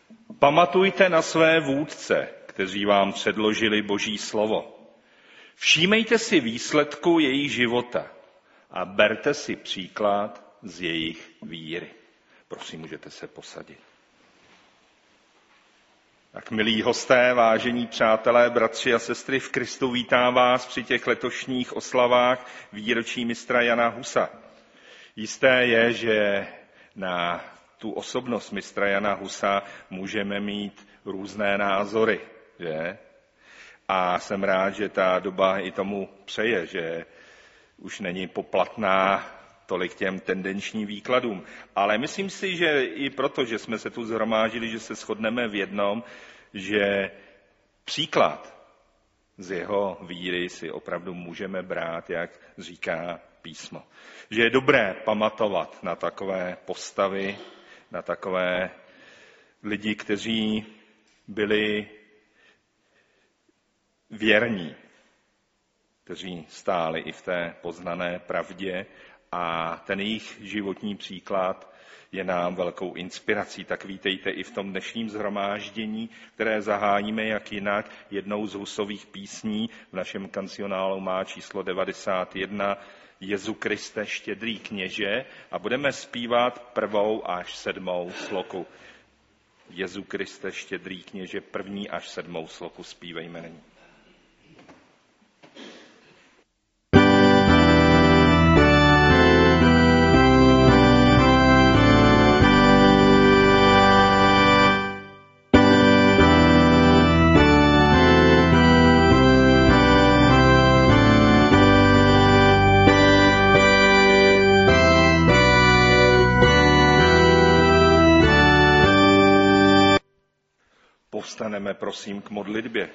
Pamatujte na své vůdce, kteří vám předložili Boží slovo. Všímejte si výsledku jejich života a berte si příklad z jejich víry. Prosím, můžete se posadit. Tak, milí hosté, vážení přátelé, bratři a sestry v Kristu, vítám vás při těch letošních oslavách výročí mistra Jana Husa. Jisté je, že na tu osobnost mistra Jana Husa můžeme mít různé názory, že? A jsem rád, že ta doba i tomu přeje, že už není poplatná tolik těm tendenčním výkladům. Ale myslím si, že i proto, že jsme se tu shromáždili, že se shodneme v jednom, že příklad z jeho víry si opravdu můžeme brát, jak říká písmo. Že je dobré pamatovat na takové postavy, na takové lidi, kteří byli věrní, kteří stáli i v té poznané pravdě a ten jejich životní příklad je nám velkou inspirací. Tak vítejte i v tom dnešním shromáždění, které zahájíme jak jinak jednou z Husových písní. V našem kancionálu má číslo 91 Jezu Kriste, štědrý kněže, a budeme zpívat 1. až 7. sloku. Jezu Kriste, štědrý kněže, 1. až 7. sloku zpívejme nyní. Povstaneme, prosím, k modlitbě.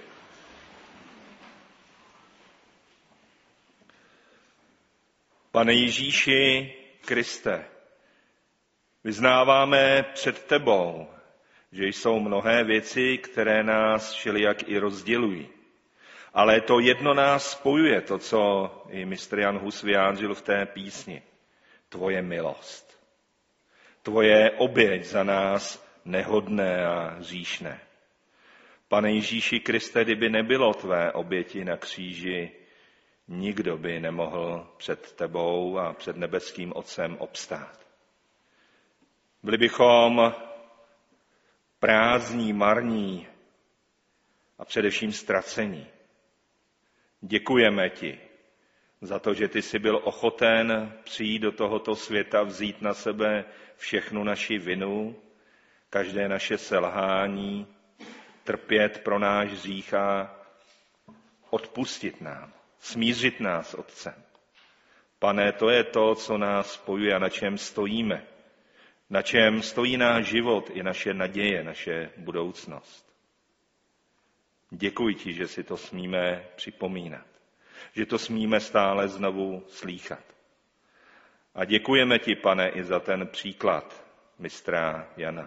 Pane Ježíši Kriste, vyznáváme před tebou, že jsou mnohé věci, které nás všelijak i rozdělují. Ale to jedno nás spojuje, to, co i mistr Jan Hus vyjádřil v té písni. Tvoje milost. Tvoje oběť za nás nehodné a hříšné. Pane Ježíši Kriste, kdyby nebylo tvé oběti na kříži, nikdo by nemohl před tebou a před nebeským Otcem obstát. Byli bychom prázdní, marní a především ztracení. Děkujeme ti za to, že ty jsi byl ochoten přijít do tohoto světa, vzít na sebe všechnu naši vinu, každé naše selhání, trpět pro náš hřích a odpustit nám, smířit nás s Otcem. Pane, to je to, co nás spojuje a na čem stojíme. Na čem stojí náš život i naše naděje, naše budoucnost. Děkuji ti, že si to smíme připomínat. Že to smíme stále znovu slýchat. A děkujeme ti, Pane, i za ten příklad mistra Jana.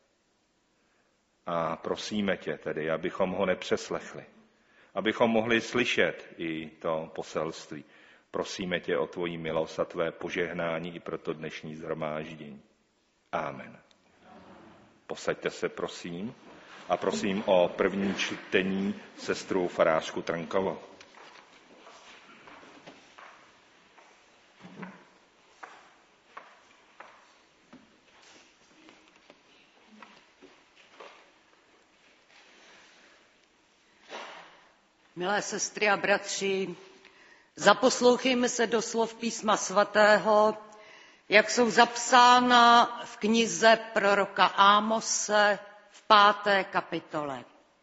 A prosíme tě tedy, abychom ho nepřeslechli, abychom mohli slyšet i to poselství. Prosíme tě o tvoji milost a tvé požehnání i pro to dnešní shromáždění. Amen. Posaďte se, prosím, a prosím o první čtení sestru farářku Trnkovou. Milé sestry a bratři, zaposlouchejme se do slov Písma svatého, jak jsou zapsána v knize proroka Ámose v 5. kapitole.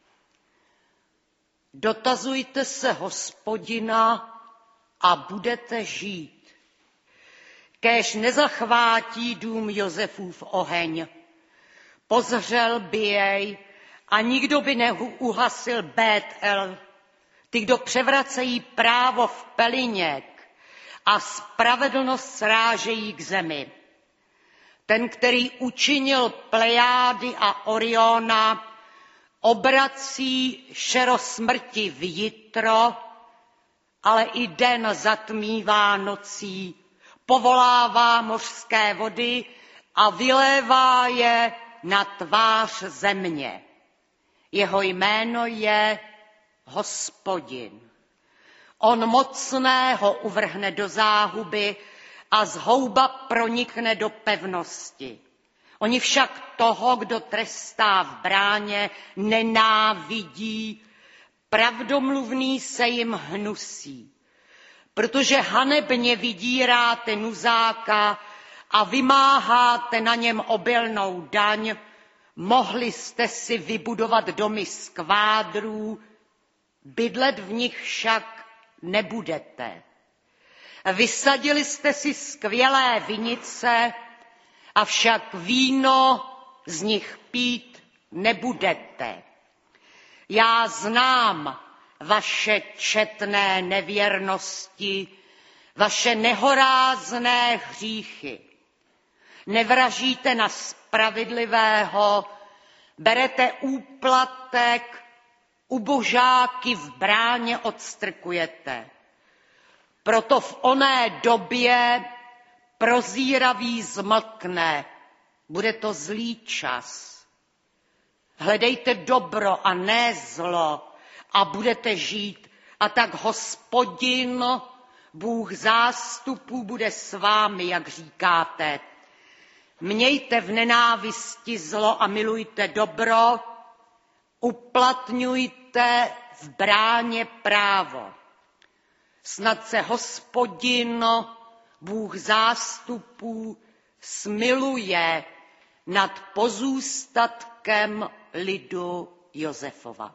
Dotazujte se Hospodina a budete žít. Kéž nezachvátí dům Josefův oheň. Pozřel by jej a nikdo by neuhasil Bétel. Ty, kdo převracejí právo v peliněk a spravedlnost srážejí k zemi. Ten, který učinil Plejády a Oriona, obrací šero smrti v jitro, ale i den zatmívá nocí, povolává mořské vody a vylévá je na tvář země. Jeho jméno je Hospodin. On mocného uvrhne do záhuby a zhouba pronikne do pevnosti. Oni však toho, kdo trestá v bráně, nenávidí, pravdomluvný se jim hnusí. Protože hanebně vydíráte nuzáka a vymáháte na něm obilnou daň, mohli jste si vybudovat domy z kvádrů, bydlet v nich však nebudete. Vysadili jste si skvělé vinice, avšak víno z nich pít nebudete. Já znám vaše četné nevěrnosti, vaše nehorázné hříchy. Nevražíte na spravedlivého, berete úplatek, ubožáky v bráně odstrkujete. Proto v oné době prozíravý zmlkne, bude to zlý čas. Hledejte dobro a ne zlo a budete žít, a tak Hospodin, Bůh zástupů, bude s vámi, jak říkáte. Mějte v nenávisti zlo a milujte dobro, uplatňujte v bráně právo. Snad se Hospodin, Bůh zástupů, smiluje nad pozůstatkem lidu Josefova.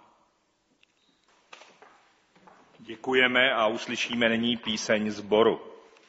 Děkujeme a uslyšíme nyní píseň sboru.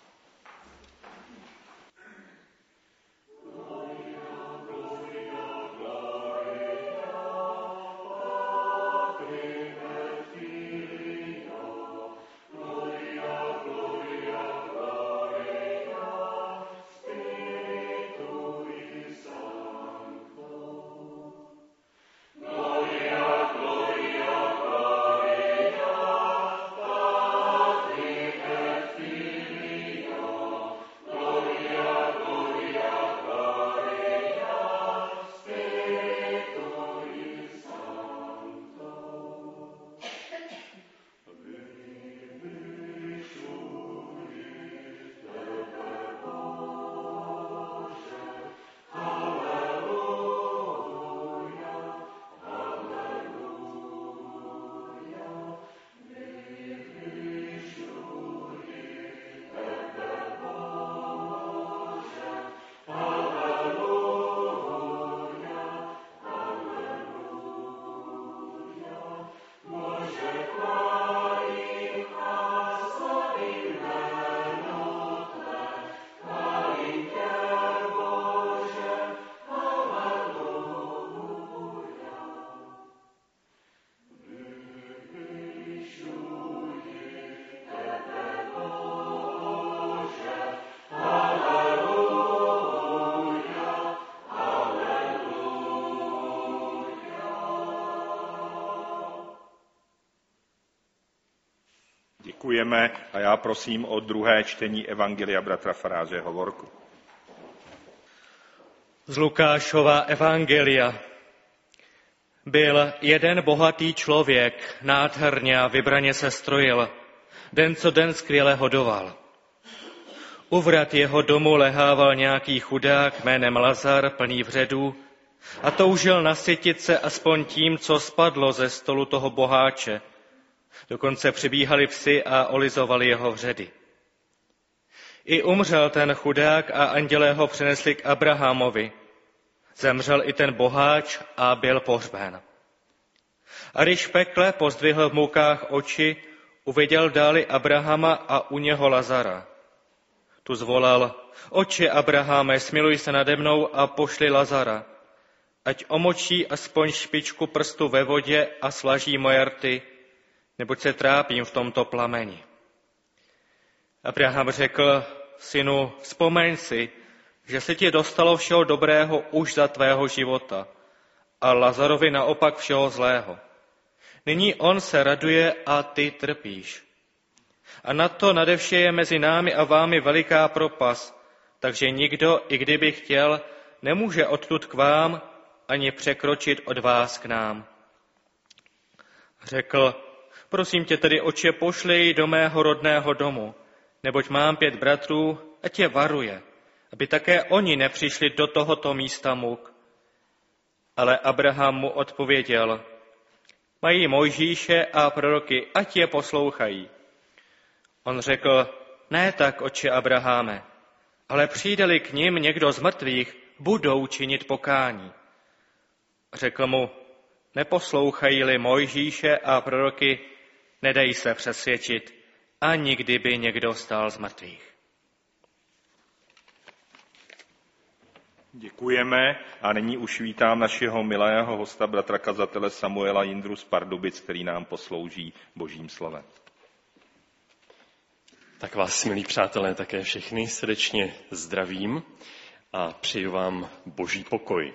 Děkujeme a já prosím o druhé čtení Evangelia bratra faráře Hovorku. Z Lukášova evangelia. Byl jeden bohatý člověk, nádherně a vybraně se strojil, den co den skvěle hodoval. U vrat jeho domu lehával nějaký chudák jménem Lazar, plný vředů, a toužil nasytit se aspoň tím, co spadlo ze stolu toho boháče. Dokonce přibíhali psi a olizovali jeho vředy. I umřel ten chudák a andělé ho přinesli k Abrahamovi. Zemřel i ten boháč a byl pohřben. A když v pekle pozdvihl v mukách oči, uviděl dáli Abrahama a u něho Lazara. Tu zvolal: Otče Abrahame, smiluj se nade mnou a pošli Lazara, ať omočí aspoň špičku prstu ve vodě a slaží moje rty, neboť se trápím v tomto plameni. Abraham řekl: Synu, vzpomeň si, že se ti dostalo všeho dobrého už za tvého života a Lazarovi naopak všeho zlého. Nyní on se raduje a ty trpíš. A na to nade vše je mezi námi a vámi veliká propast, takže nikdo, i kdyby chtěl, nemůže odtud k vám, ani překročit od vás k nám. Řekl, prosím tě tedy, Otče, pošlej do mého rodného domu, neboť mám 5 bratrů a tě varuje, aby také oni nepřišli do tohoto místa muk. Ale Abraham mu odpověděl, mají Mojžíše a proroky, ať je poslouchají. On řekl, ne tak, otče Abraháme, ale přijde-li k nim někdo z mrtvých, budou činit pokání. Řekl mu, neposlouchají-li Mojžíše a proroky, nedej se přesvědčit, ani kdyby někdo stál z mrtvých. Děkujeme a nyní už vítám našeho milého hosta, bratra kazatele Samuela Jindru z Pardubic, který nám poslouží Božím slovem. Tak vás, milí přátelé, také všechny srdečně zdravím a přeju vám Boží pokoj.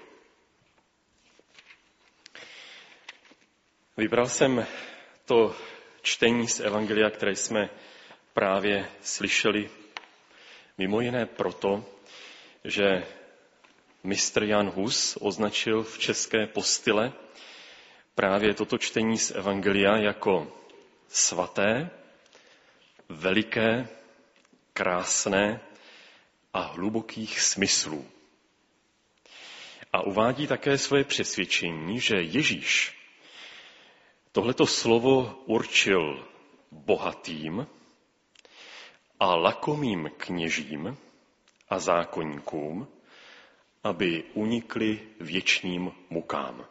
Vybral jsem to čtení z Evangelia, které jsme právě slyšeli, mimo jiné proto, že mistr Jan Hus označil v české postile právě toto čtení z Evangelia jako svaté, veliké, krásné a hlubokých smyslů. A uvádí také svoje přesvědčení, že Ježíš tohleto slovo určil bohatým a lakomým kněžím a zákonníkům, aby unikli věčným mukám.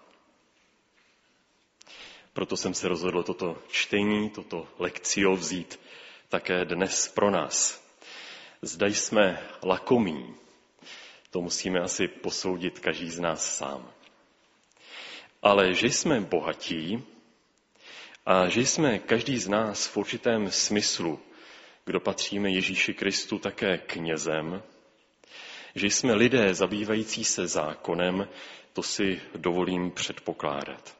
Proto jsem se rozhodl toto čtení, toto lekcio vzít také dnes pro nás. Zda jsme lakomí, to musíme asi posoudit každý z nás sám. Ale že jsme bohatí a že jsme každý z nás v určitém smyslu, kdo patříme Ježíši Kristu, také knězem, že jsme lidé zabývající se zákonem, to si dovolím předpokládat.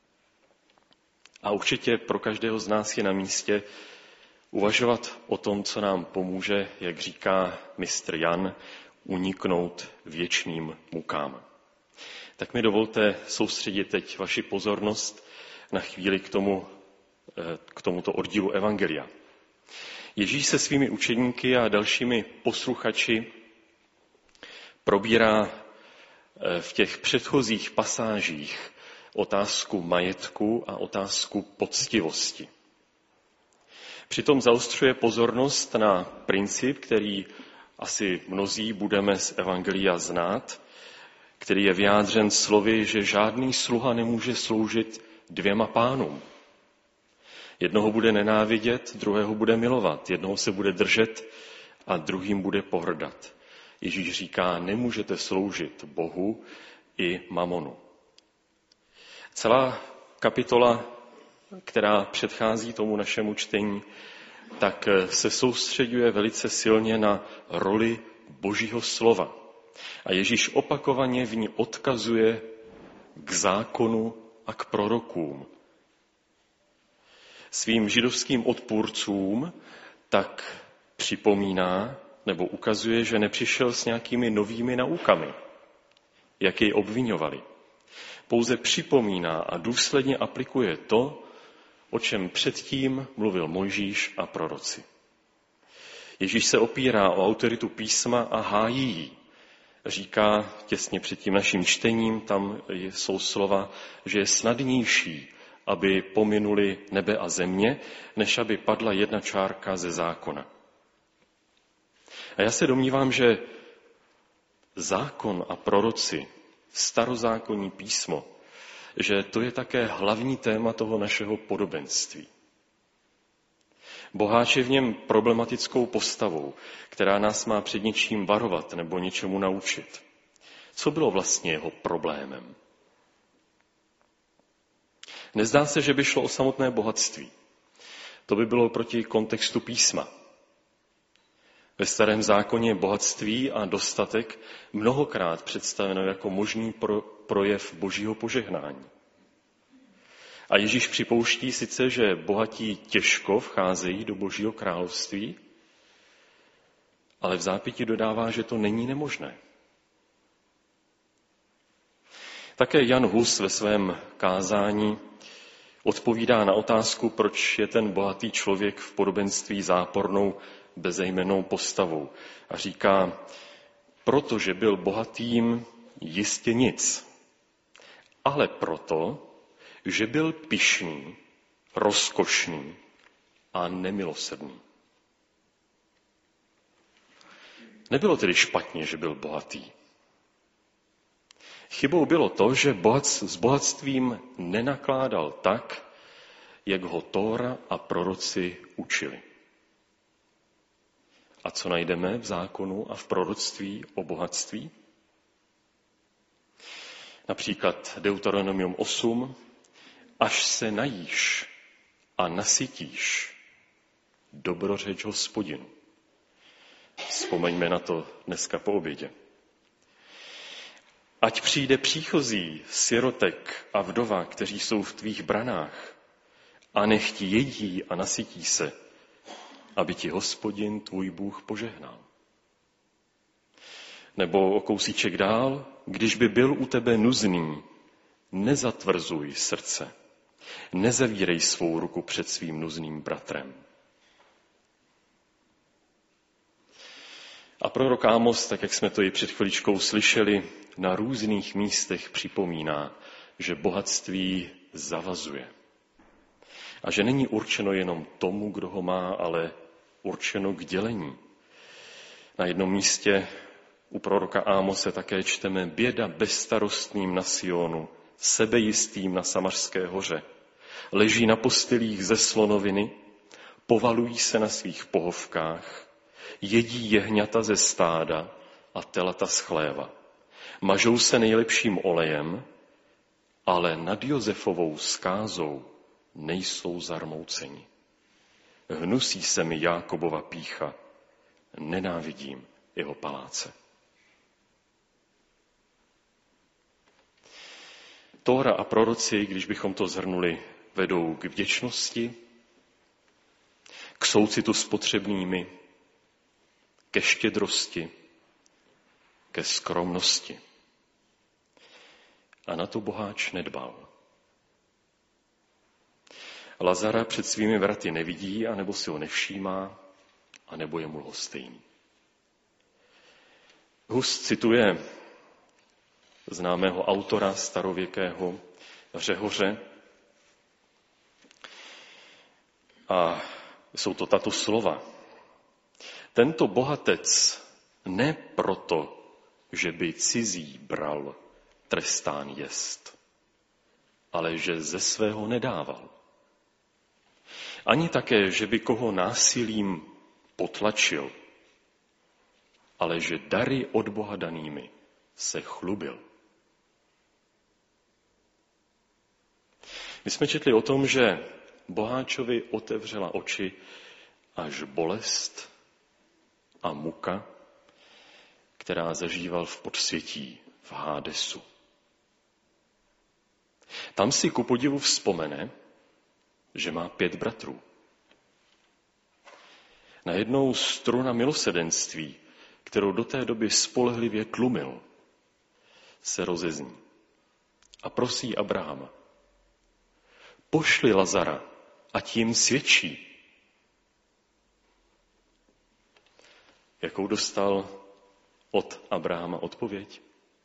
A určitě pro každého z nás je na místě uvažovat o tom, co nám pomůže, jak říká mistr Jan, uniknout věčným mukám. Tak mi dovolte soustředit teď vaši pozornost na chvíli k tomuto oddílu Evangelia. Ježíš se svými učedníky a dalšími posluchači probírá v těch předchozích pasážích otázku majetku a otázku poctivosti. Přitom zaostřuje pozornost na princip, který asi mnozí budeme z Evangelia znát, který je vyjádřen slovy, že žádný sluha nemůže sloužit 2 pánům. Jednoho bude nenávidět, druhého bude milovat, jednoho se bude držet a druhým bude pohrdat. Ježíš říká, nemůžete sloužit Bohu i mamonu. Celá kapitola, která předchází tomu našemu čtení, tak se soustřeďuje velice silně na roli Božího slova. A Ježíš opakovaně v ní odkazuje k zákonu a k prorokům. Svým židovským odpůrcům tak připomíná nebo ukazuje, že nepřišel s nějakými novými naukami, jak jej obviňovali. Pouze připomíná a důsledně aplikuje to, o čem předtím mluvil Mojžíš a proroci. Ježíš se opírá o autoritu písma a hájí ji. Říká těsně před tím naším čtením, tam jsou slova, že je snadnější, aby pominuli nebe a země, než aby padla jedna čárka ze zákona. A já se domnívám, že zákon a proroci, starozákonní písmo, že to je také hlavní téma toho našeho podobenství. Boháč je v něm problematickou postavou, která nás má před něčím varovat nebo něčemu naučit. Co bylo vlastně jeho problémem? Nezdá se, že by šlo o samotné bohatství. To by bylo proti kontextu písma. Ve Starém zákoně je bohatství a dostatek mnohokrát představeno jako možný projev Božího požehnání. A Ježíš připouští sice, že bohatí těžko vcházejí do Božího království, ale v zápětí dodává, že to není nemožné. Také Jan Hus ve svém kázání odpovídá na otázku, proč je ten bohatý člověk v podobenství zápornou, bezejmennou postavou. A říká, protože byl bohatým jistě nic, ale proto, že byl pyšný, rozkošný a nemilosrdný. Nebylo tedy špatně, že byl bohatý. Chybou bylo to, že s bohatstvím nenakládal tak, jak ho Tóra a proroci učili. A co najdeme v zákonu a v proroctví o bohatství? Například Deuteronomium 8. Až se najíš a nasytíš, dobrořeč Hospodinu. Vzpomeňme na to dneska po obědě. Ať přijde příchozí, sirotek a vdova, kteří jsou v tvých branách, a nech ti jedí a nasytí se, aby ti Hospodin tvůj Bůh požehnal. Nebo o kousíček dál, když by byl u tebe nuzný, nezatvrzuj srdce, nezavírej svou ruku před svým nuzným bratrem. A prorok Ámos, tak jak jsme to i před chviličkou slyšeli, na různých místech připomíná, že bohatství zavazuje. A že není určeno jenom tomu, kdo ho má, ale určeno k dělení. Na jednom místě u proroka Ámose také čteme běda bezstarostným na Sionu, sebejistým na Samařské hoře. Leží na postelích ze slonoviny, povalují se na svých pohovkách, jedí jehňata ze stáda a telata z chléva. Mažou se nejlepším olejem, ale nad Josefovou skázou nejsou zarmouceni. Hnusí se mi Jákobova pýcha, nenávidím jeho paláce. Tóra a proroci, když bychom to shrnuli, vedou k vděčnosti, k soucitu s potřebnými, ke štědrosti, ke skromnosti. A na to boháč nedbal. Lazara před svými vraty nevidí, anebo si ho nevšímá, anebo je mu lhostejný. Hus cituje známého autora starověkého Řehoře a jsou to tato slova. Tento bohatec ne proto, že by cizí bral, trestán jest, ale že ze svého nedával. Ani také, že by koho násilím potlačil, ale že dary od Boha danými se chlubil. My jsme četli o tom, že boháčovi otevřela oči až bolest a muka, která zažíval v podsvětí, v Hádesu. Tam si ku podivu vzpomene, že má 5 bratrů. Najednou struna milosedenství, kterou do té doby spolehlivě tlumil, se rozezní a prosí Abrahama. Pošli Lazara, ať jim svědčí. Jakou dostal od Abrahama odpověď?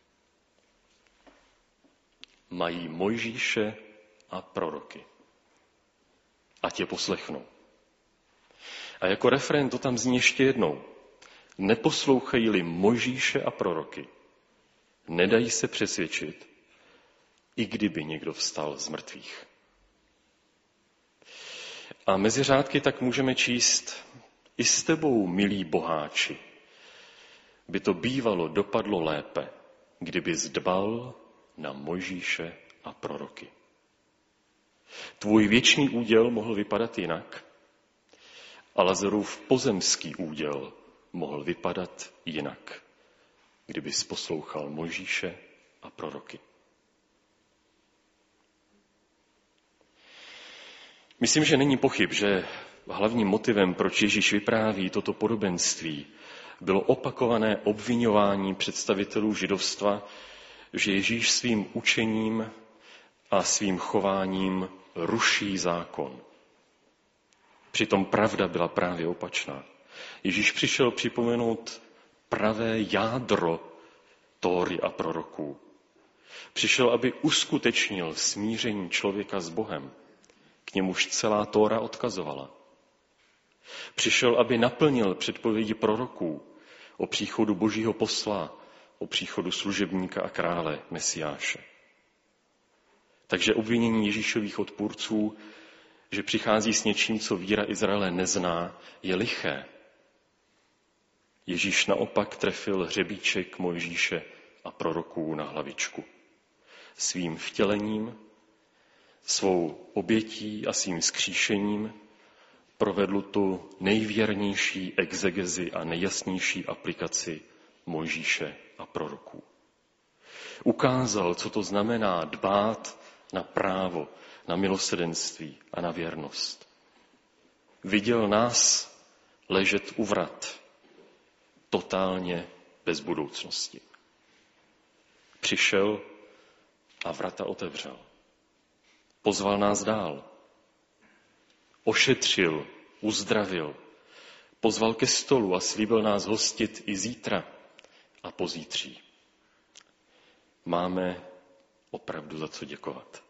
Mají Mojžíše a proroky. Ať je poslechnou. A jako refrén to tam zní ještě jednou. Neposlouchají-li Mojžíše a proroky, nedají se přesvědčit, i kdyby někdo vstal z mrtvých. A mezi řádky tak můžeme číst, i s tebou, milí boháči, by to bývalo dopadlo lépe, kdyby dbal na Mojžíše a proroky. Tvůj věčný úděl mohl vypadat jinak a Lazarův pozemský úděl mohl vypadat jinak, kdyby poslouchal Mojžíše a proroky. Myslím, že není pochyb, že hlavním motivem, proč Ježíš vypráví toto podobenství, bylo opakované obviňování představitelů židovstva, že Ježíš svým učením a svým chováním ruší zákon. Přitom pravda byla právě opačná. Ježíš přišel připomenout pravé jádro Tóry a proroků. Přišel, aby uskutečnil smíření člověka s Bohem. K němuž celá Tóra odkazovala. Přišel, aby naplnil předpovědi proroků o příchodu Božího posla, o příchodu služebníka a krále Mesiáše. Takže obvinění Ježíšových odpůrců, že přichází s něčím, co víra Izraele nezná, je liché. Ježíš naopak trefil hřebíček Mojžíše a proroků na hlavičku. Svým vtělením, svou obětí a svým vzkříšením provedl tu nejvěrnější exegezi a nejjasnější aplikaci Mojžíše a proroků. Ukázal, co to znamená dbát na právo, na milosrdenství a na věrnost. Viděl nás ležet u vrat, totálně bez budoucnosti. Přišel a vrata otevřel. Pozval nás dál. Ošetřil, uzdravil, pozval ke stolu a slíbil nás hostit i zítra a pozítří. Máme opravdu za co děkovat.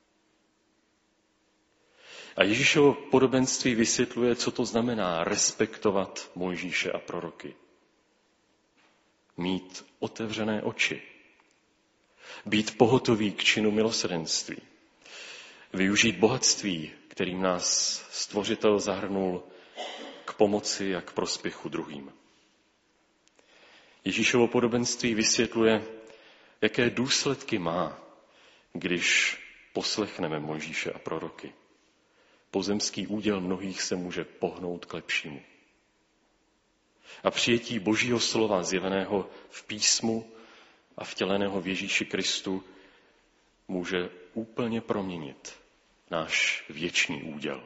A Ježíšovo podobenství vysvětluje, co to znamená respektovat Mojžíše a proroky. Mít otevřené oči. Být pohotový k činu milosrdenství. Využít bohatství, kterým nás Stvořitel zahrnul k pomoci a k prospěchu druhým. Ježíšovo podobenství vysvětluje, jaké důsledky má, když poslechneme Mojžíše a proroky. Pozemský úděl mnohých se může pohnout k lepšímu. A přijetí Božího slova zjeveného v písmu a vtěleného v Ježíši Kristu může úplně proměnit náš věčný úděl.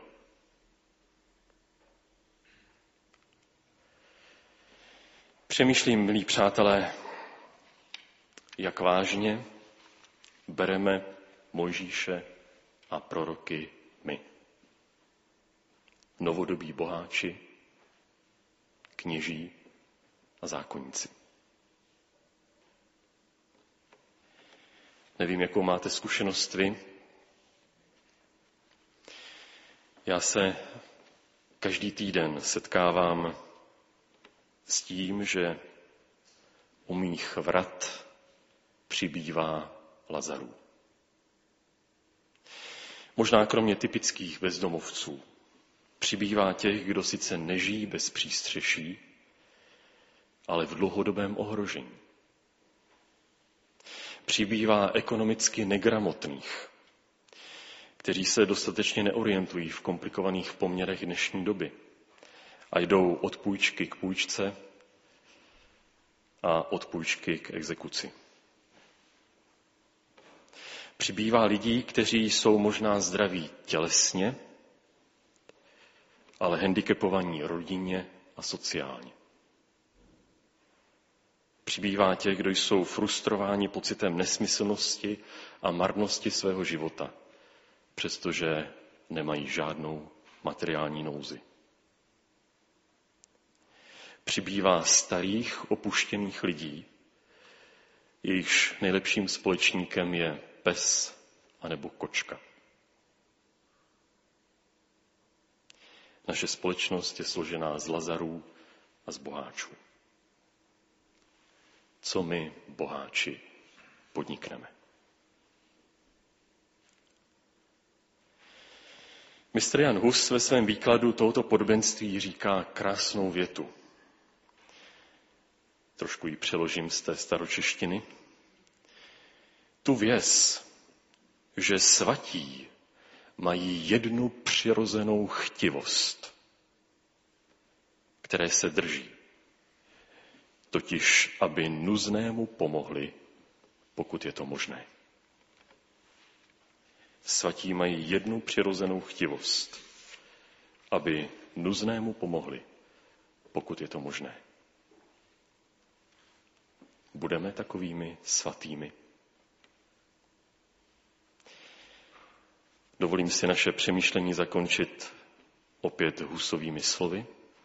Přemýšlím, milí přátelé, jak vážně bereme Mojžíše a proroky my. Novodobí boháči, kněží a zákonníci. Nevím, jakou máte zkušenost vy. Já se každý týden setkávám s tím, že u mých vrat přibývá Lazarů. Možná kromě typických bezdomovců přibývá těch, kdo sice nežijí bez přístřeší, ale v dlouhodobém ohrožení. Přibývá ekonomicky negramotných, kteří se dostatečně neorientují v komplikovaných poměrech dnešní doby a jdou od půjčky k půjčce a od půjčky k exekuci. Přibývá lidí, kteří jsou možná zdraví tělesně, ale handicapovaní rodině a sociálně. Přibývá těch, kdo jsou frustrováni pocitem nesmyslnosti a marnosti svého života, přestože nemají žádnou materiální nouzi. Přibývá starých, opuštěných lidí, jejichž nejlepším společníkem je pes anebo kočka. Naše společnost je složená z Lazarů a z boháčů. Co my, boháči, podnikneme? Mistr Jan Hus ve svém výkladu tohoto podobenství říká krásnou větu. Trošku ji přeložím z té staročeštiny. Tu věz, že svatí mají jednu přirozenou chtivost, které se drží, totiž aby nuznému pomohli, pokud je to možné. Svatí mají jednu přirozenou chtivost, aby nuznému pomohli, pokud je to možné. Budeme takovými svatými? Dovolím si naše přemýšlení zakončit opět Husovými slovy.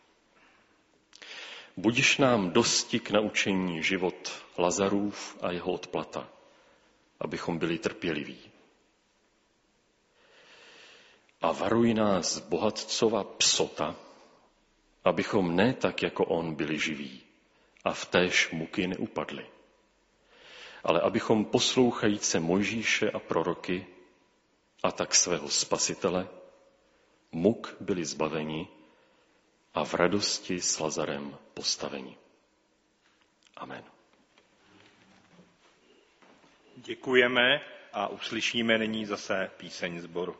Budiš nám dosti k naučení život Lazarův a jeho odplata, abychom byli trpěliví. A varuj nás bohatcova psota, abychom ne tak jako on byli živí a v též muky neupadli, ale abychom poslouchajíce Mojžíše a proroky a tak svého Spasitele muk byli zbaveni a v radosti s Lazarem postaveni. Amen. Děkujeme a uslyšíme nyní zase píseň sboru.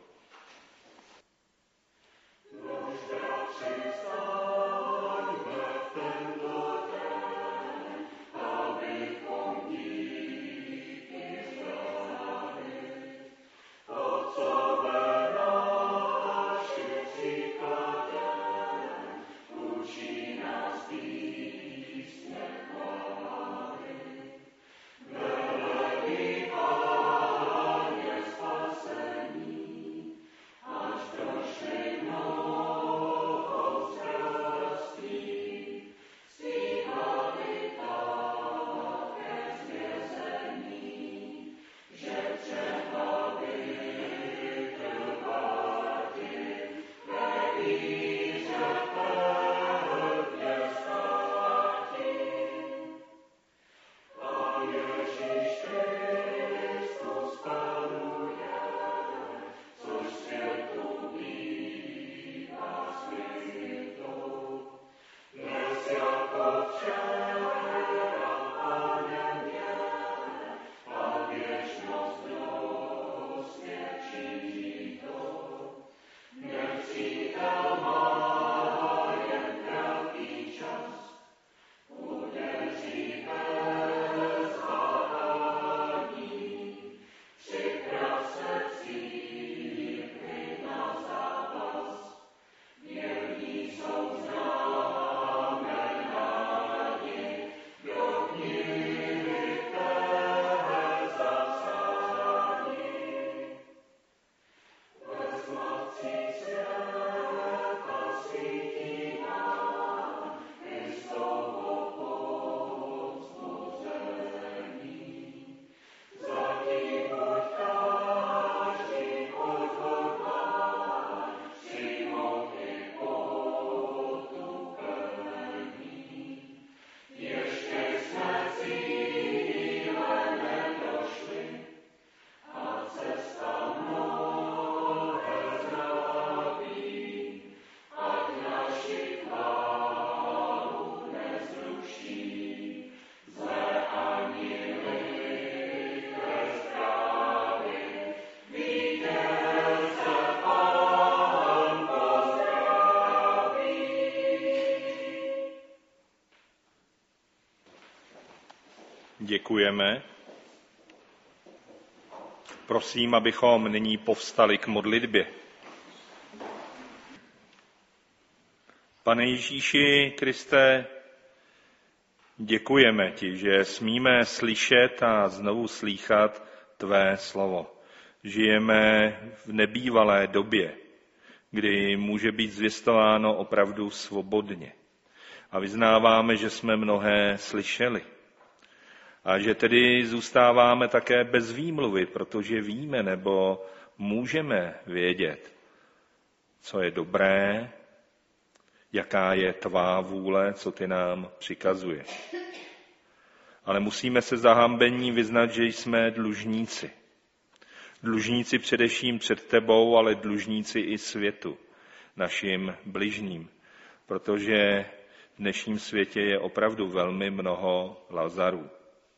Děkujeme. Prosím, abychom nyní povstali k modlitbě. Pane Ježíši Kriste, děkujeme ti, že smíme slyšet a znovu slýchat tvé slovo. Žijeme v nebývalé době, kdy může být zvěstováno opravdu svobodně. A vyznáváme, že jsme mnohé slyšeli. A že tedy zůstáváme také bez výmluvy, protože víme nebo můžeme vědět, co je dobré, jaká je tvá vůle, co ty nám přikazuješ. Ale musíme se zahambení vyznat, že jsme dlužníci. Dlužníci především před tebou, ale dlužníci i světu, našim bližním. Protože v dnešním světě je opravdu velmi mnoho Lazarů.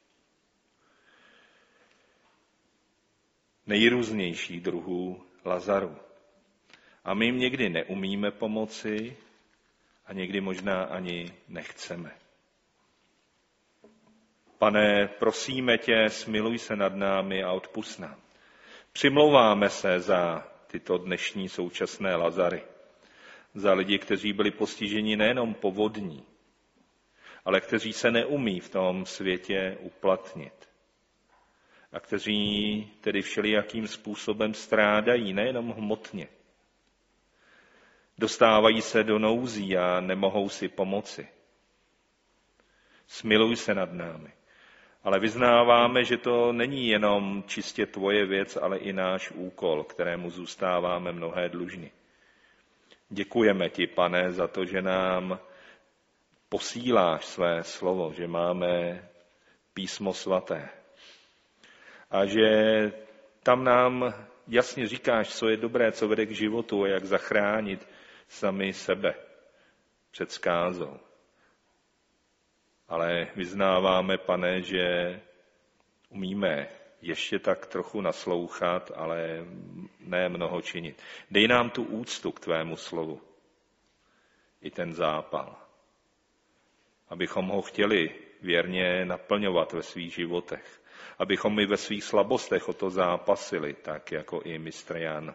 Nejrůznějších druhů Lazarů. A my jim někdy neumíme pomoci a někdy možná ani nechceme. Pane, prosíme tě, smiluj se nad námi a odpusť nám. Přimlouváme se za tyto dnešní současné Lazary, za lidi, kteří byli postiženi nejenom povodní, ale kteří se neumí v tom světě uplatnit. a kteří tedy všelijakým způsobem strádají, nejenom hmotně. Dostávají se do nouzí a nemohou si pomoci. Smiluj se nad námi. Ale vyznáváme, že to není jenom čistě tvoje věc, ale i náš úkol, kterému zůstáváme mnohé dlužni. Děkujeme ti, Pane, za to, že nám posíláš své slovo, že máme písmo svaté a že tam nám jasně říkáš, co je dobré, co vede k životu a jak zachránit sami sebe před zkázou. Ale vyznáváme, Pane, že umíme ještě tak trochu naslouchat, ale ne mnoho činit. Dej nám tu úctu k tvému slovu, i ten zápal, abychom ho chtěli věrně naplňovat ve svých životech, abychom my ve svých slabostech o to zápasili, tak jako i mistr Jan.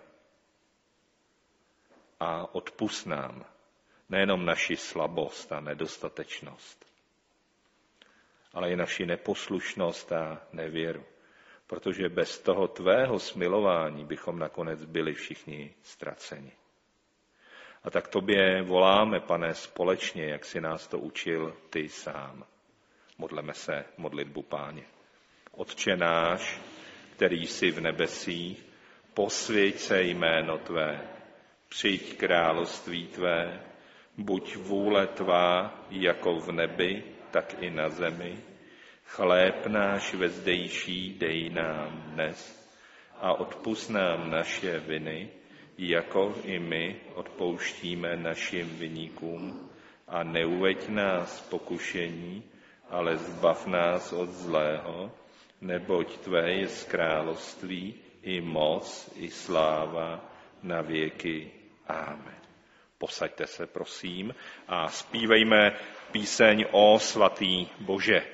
A odpusť nám nejenom naši slabost a nedostatečnost, ale i naši neposlušnost a nevěru, protože bez toho tvého smilování bychom nakonec byli všichni ztraceni. A tak tobě voláme, Pane, společně, jak si nás to učil ty sám. Modleme se modlitbu Páně. Otče náš, který jsi v nebesích, posvěť se jméno tvé, přijď království tvé, buď vůle tvá jako v nebi, tak i na zemi. Chléb náš vezdejší dej nám dnes a odpusť nám naše viny, jako i my odpouštíme našim viníkům, a neuveď nás pokušení, ale zbav nás od zlého, neboť tvé je království i moc, i sláva na věky. Amen. Posaďte se, prosím, a zpívejme píseň O svatý Bože.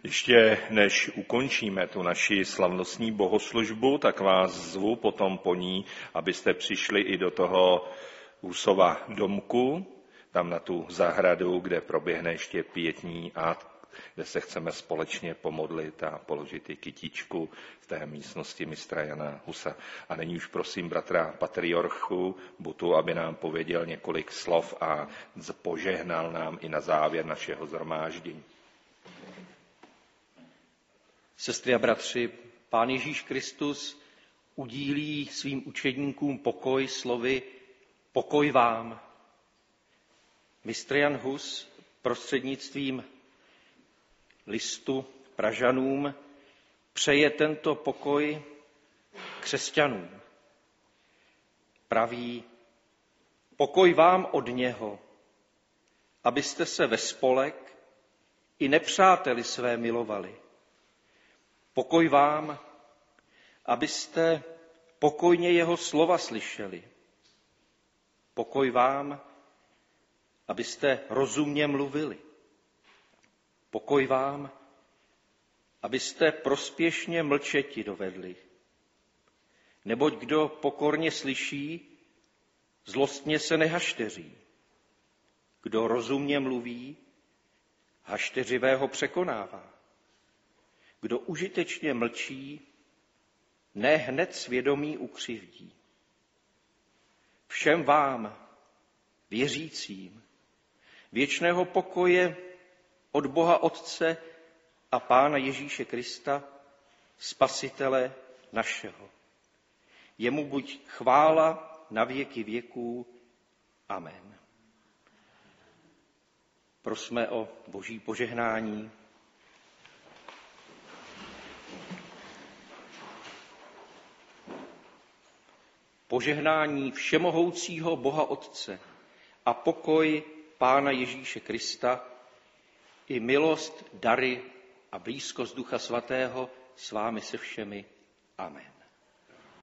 Ještě než ukončíme tu naši slavnostní bohoslužbu, tak vás zvu potom po ní, abyste přišli i do toho Husova domku, tam na tu zahradu, kde proběhne ještě pietní akt, kde se chceme společně pomodlit a položit i kytičku v té místnosti mistra Jana Husa. A nyní už prosím bratra patriarchu Butu, aby nám pověděl několik slov a požehnal nám i na závěr našeho shromáždění. Sestry a bratři, Pán Ježíš Kristus udílí svým učedníkům pokoj slovy pokoj vám. Mistr Jan Hus prostřednictvím listu Pražanům přeje tento pokoj křesťanům. Praví, pokoj vám od něho, abyste se ve spolek i nepřáteli své milovali. Pokoj vám, abyste pokojně jeho slova slyšeli. Pokoj vám, abyste rozumně mluvili. Pokoj vám, abyste prospěšně mlčeti dovedli. Neboť kdo pokorně slyší, zlostně se nehašteří. Kdo rozumně mluví, hašteřivého překonává. Kdo užitečně mlčí, ne hned svědomí ukřivdí. Všem vám, věřícím, věčného pokoje od Boha Otce a Pána Ježíše Krista, Spasitele našeho. Jemu buď chvála na věky věků. Amen. Prosme o Boží požehnání. Požehnání všemohoucího Boha Otce a pokoj Pána Ježíše Krista i milost, dary a blízkost Ducha Svatého s vámi se všemi. Amen.